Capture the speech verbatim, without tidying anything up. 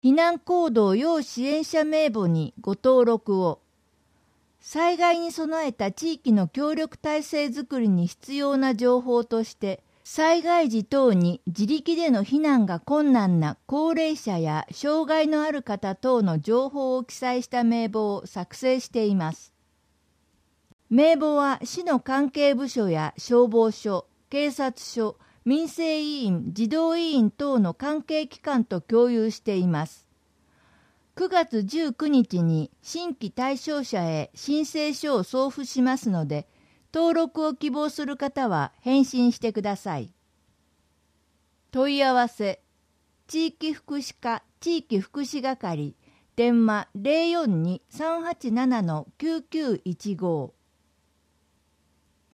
避難行動要支援者名簿にご登録を。災害に備えた地域の協力体制づくりに必要な情報として、災害時等に自力での避難が困難な高齢者や障害のある方等の情報を記載した名簿を作成しています。名簿は市の関係部署や消防署、警察署、民生委員、児童委員等の関係機関と共有しています。くがつじゅうくにちに新規対象者へ申請書を送付しますので、登録を希望する方は返信してください。問い合わせ、地域福祉課地域福祉係、電話 ゼロよんに さんはちなな きゅうきゅういちご